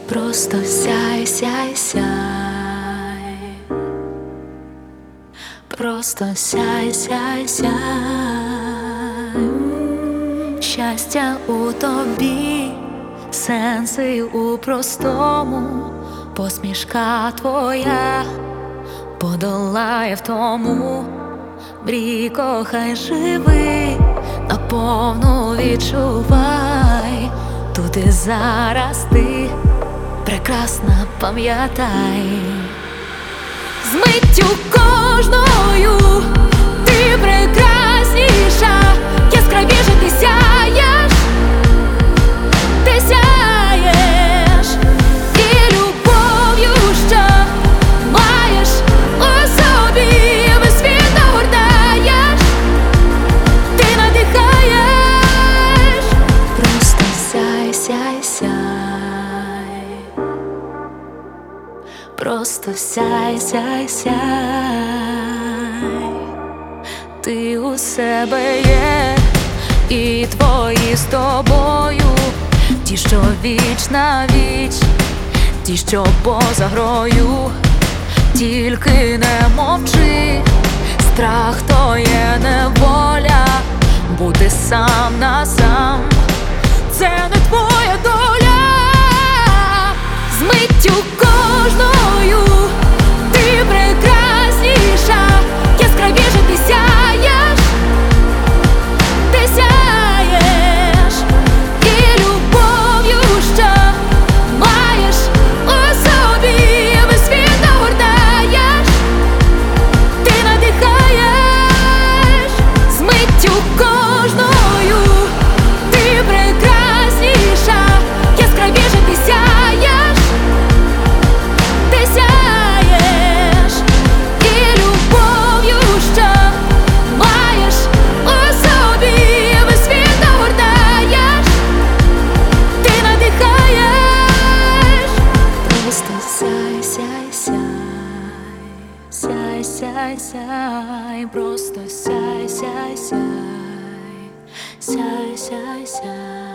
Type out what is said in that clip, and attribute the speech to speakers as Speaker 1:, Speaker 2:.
Speaker 1: Просто сяй, сяй, сяй. Просто сяй, сяй, сяй. Щастя у тобі, сенси у простому, посмішка твоя подолає втому. Мрій, кохай, живи, наповну відчувай. Тут і зараз ти прекрасна, пам'ятай. З миттю кожною ти прекрасніша, яскравіше ти сяєш, ти сяєш, і любов'ю, що маєш у собі, весь світ огортаєш, ти надихаєш. Просто сяй, сяй, сяй. Просто сяй, сяй, сяй. Ти у себе є, і твої з тобою, ті, що віч на віч, ті, що поза грою. Тільки не мовчи, страх то є неволя, бути сам на сам — це не твоя доля. З миттю кожною ти прекрасніша, яскравіше ти сяєш, ти сяєш, і любов'ю, що маєш у собі, весь світ огортаєш, ти надихаєш. З миттю кожною ти прекрасніша, яскравіше ти сяєш, ти сяєш, і любов'ю, що маєш у собі, весь світ огортаєш, ти надихаєш. Просто сяй, сяй, сяй. Сяй, сяй, сяй. Просто сяй, сяй, сяй. Сяй, сяй, сяй.